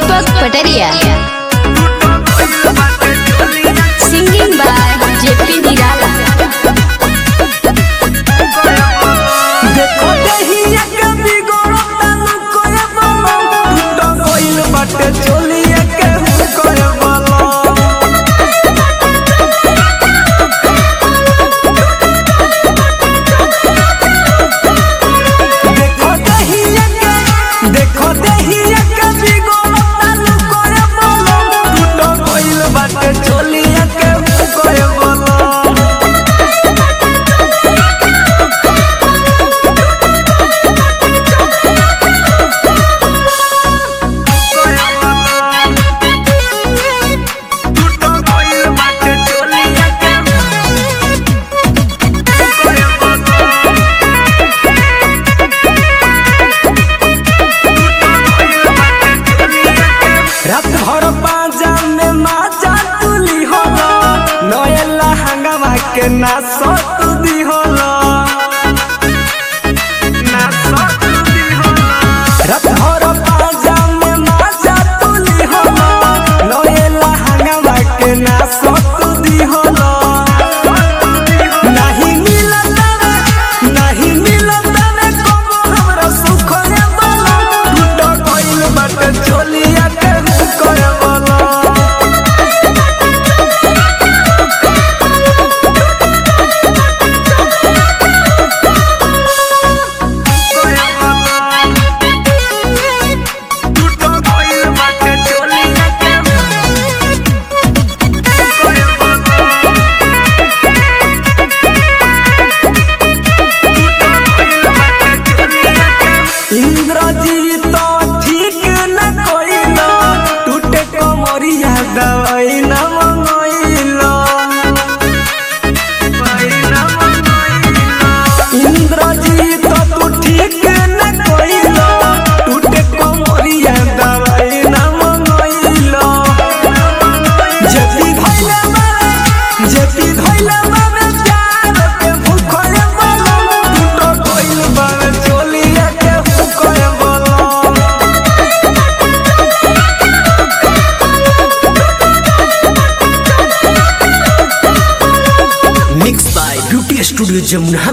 दीपक पटरिया। Singing by JP निराला। देखो दहिया के बिगड़ो तनु कोए बोलो टूट गइल बाटे चोलिया के कोए बोलो। देखो दहिया के बिगड़ो तनु कोए बोलो टूट गइल बाटे चोलिया के कोए बोलो। रात भर पाजा में माजा तुली होला नयला हंगामा के ना सतुदी होला रात भर पाजा में माजा तुली होला नयला हंगामा के ना सतुदी होला। नहीं मिलत रे कबो हमरा सुख रे बोला टूट गइल बाटे चोलिया के कोए बोला। इंद्रजीत तो ठीक न कोइलो टूटे कमरिया दवाई न मंगइलो। इंद्रजीत तो तू ठीक न कोइलो टूटे कमरिया दवाई न मंगइलो। जेपी धइला बाबे प्यार के भूखले बोलो टूट गइल बाबे चोलिया के भूखले बोलो। Mix by beauty studio Jamuna.